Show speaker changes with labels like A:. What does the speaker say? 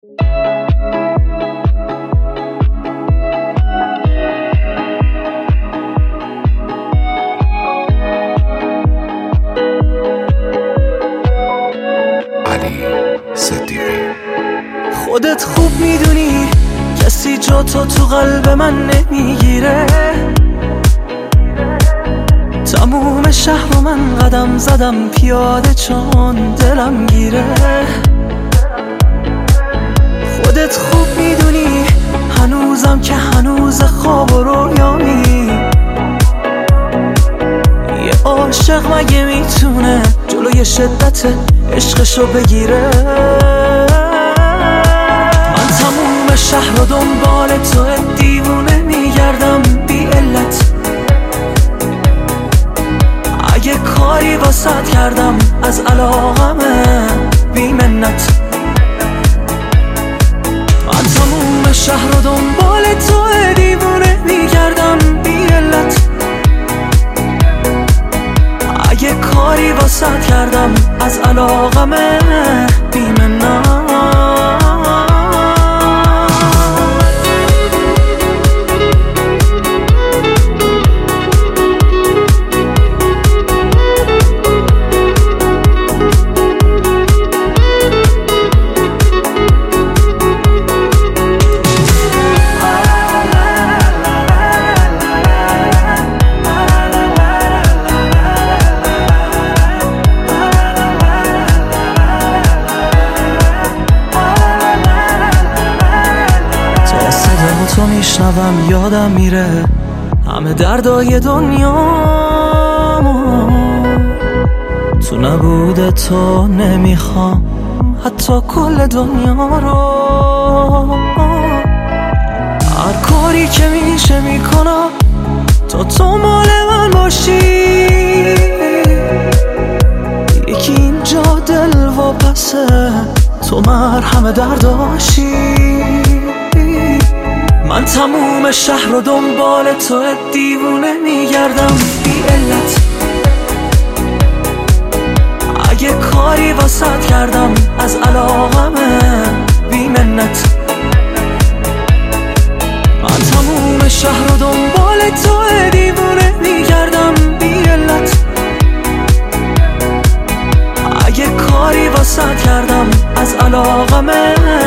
A: خودت خوب میدونی کسی جا تو قلب من نمیگیره. تموم شهر و من قدم زدم پیاده چون دلم گیره. خودت خوب میدونی هنوزم که هنوز خواب و رویامی. یه عاشق مگه میتونه جلوی شدت عشقشو بگیره؟ تموم شهر و دنبال تو دیوونه میگردم بی علت. اگه کاری واسط کردم از علاقمه بی منت. من تموم شهر و دنبال تو دیوونه میگردم بی علت. اگه کاری واسط کردم از علاقمه بی منت. تو میشنوم یادم میره همه دردای دنیا. تو نبوده تو نمیخوام حتی کل دنیا رو. هر کاری که میشه میکنم تو مال من باشی. یکی اینجا دل و پسه تو مرهم درداشی. من تموم شهر و دنبال تو دیوونه میگردم بی علت. اگه کاری واسط کردم از علاقمه بی منت. من تموم شهر و دنبال تو دیوونه میگردم بی علت. اگه کاری واسط کردم از علاقمه